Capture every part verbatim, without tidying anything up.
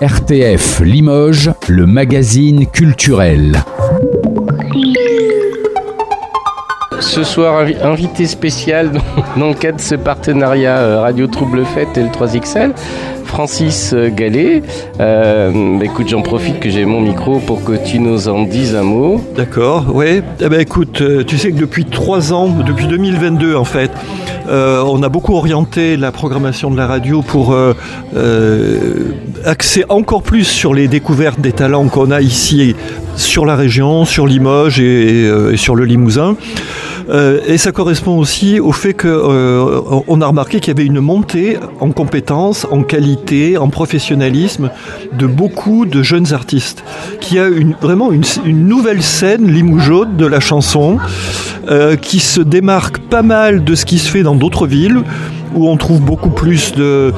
R T F Limoges, le magazine culturel. Ce soir, invité spécial dans le cadre de ce partenariat Radio Trouble Fête et le trois X L, Francis Gallet. Euh, bah écoute, j'en profite que j'ai mon micro pour que tu nous en dises un mot. D'accord, oui. Eh ben, écoute, tu sais que depuis trois ans, depuis deux mille vingt-deux en fait, euh, on a beaucoup orienté la programmation de la radio pour euh, euh, axer encore plus sur les découvertes des talents qu'on a ici sur la région, sur Limoges et, et, et sur le Limousin. Euh, et ça correspond aussi au fait qu'on euh, a remarqué qu'il y avait une montée en compétences, en qualité, en professionnalisme de beaucoup de jeunes artistes. Qu'il y a une, vraiment une, une nouvelle scène limougeaude de la chanson euh, qui se démarque pas mal de ce qui se fait dans d'autres villes, où on trouve beaucoup plus de,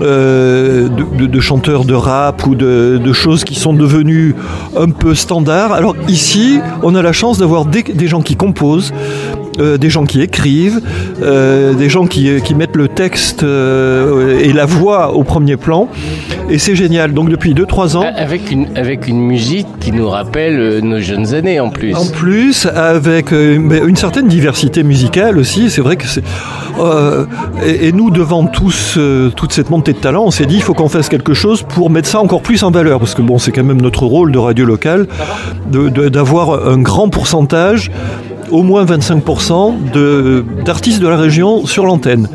euh, de, de, de chanteurs de rap ou de, de choses qui sont devenues un peu standards. Alors ici, on a la chance d'avoir des, des gens qui composent, euh, des gens qui écrivent, euh, des gens qui, qui mettent le texte euh, et la voix au premier plan. Et c'est génial. Donc depuis deux trois ans... Avec une, avec une musique qui nous rappelle nos jeunes années en plus. En plus, avec une certaine diversité musicale aussi. C'est vrai que c'est... Euh, et, et nous, devant tous, euh, toute cette montée de talent, on s'est dit il faut qu'on fasse quelque chose pour mettre ça encore plus en valeur. Parce que bon, c'est quand même notre rôle de radio locale de, de, d'avoir un grand pourcentage, au moins vingt-cinq pour cent de, d'artistes de la région sur l'antenne.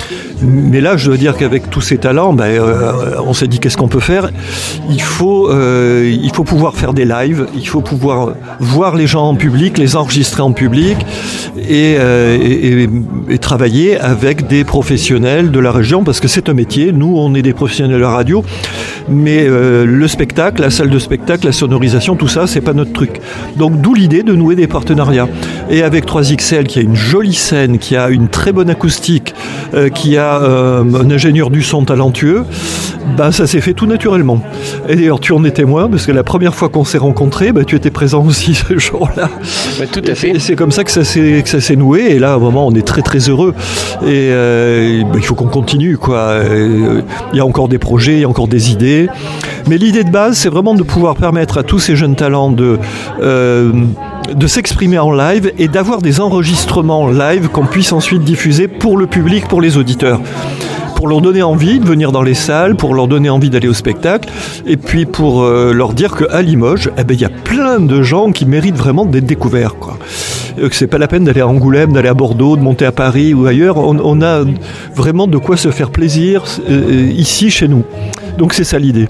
Mais là, je veux dire qu'avec tous ces talents, ben, euh, on s'est dit qu'est-ce qu'on peut faire. Il faut, euh, il faut pouvoir faire des lives, il faut pouvoir voir les gens en public, les enregistrer en public et, euh, et, et, et travailler avec des professionnels de la région parce que c'est un métier. Nous, on est des professionnels de la radio, mais euh, le spectacle, la salle de spectacle, la sonorisation, tout ça, c'est pas notre truc. Donc, d'où l'idée de nouer des partenariats. Et avec trois X L, qui a une jolie scène, qui a une très bonne acoustique, euh, qui a Euh, un ingénieur du son talentueux, bah, ça s'est fait tout naturellement. Et d'ailleurs, tu en es témoin, parce que la première fois qu'on s'est rencontrés, bah, tu étais présent aussi ce jour-là. Bah, tout à fait. Et c'est comme ça que ça s'est, que ça s'est noué, et là, vraiment, on est très très heureux. Et euh, bah, il faut qu'on continue, quoi. Il y a encore des projets, il y a encore des idées. Mais l'idée de base, c'est vraiment de pouvoir permettre à tous ces jeunes talents de... Euh, de s'exprimer en live et d'avoir des enregistrements live qu'on puisse ensuite diffuser pour le public, pour les auditeurs, pour leur donner envie de venir dans les salles, pour leur donner envie d'aller au spectacle, et puis pour euh, leur dire qu'à Limoges, eh ben, y a plein de gens qui méritent vraiment d'être découverts, quoi. Et que c'est pas la peine d'aller à Angoulême, d'aller à Bordeaux, de monter à Paris ou ailleurs. On, on a vraiment de quoi se faire plaisir euh, ici, chez nous. Donc c'est ça l'idée.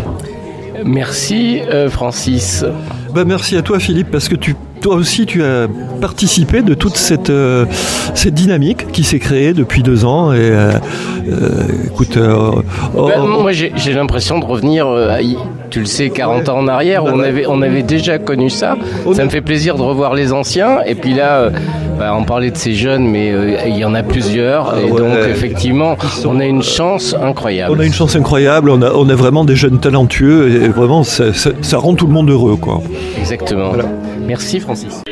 Merci euh, Francis. Ben, merci à toi Philippe, parce que tu, toi aussi tu as participé de toute cette, euh, cette dynamique qui s'est créée depuis deux ans. Et euh, euh, écoute, euh, oh, ben, moi j'ai, j'ai l'impression de revenir, euh, tu le sais, quarante ouais. ans en arrière, où ben, on, avait, on avait déjà connu ça. On... Ça me fait plaisir de revoir les anciens. Et puis là, euh, ben, on parlait de ces jeunes, mais euh, il y en a plusieurs. Ah, et ouais. donc effectivement, sont... on a une chance incroyable. On a une chance incroyable, on a, on a vraiment des jeunes talentueux. Et vraiment, ça, ça, ça rend tout le monde heureux, quoi. Exactement. Voilà. Merci Francis.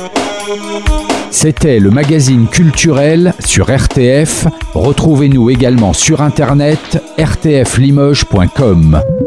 C'était le magazine culturel sur R T F. Retrouvez-nous également sur internet r t f limoges point com.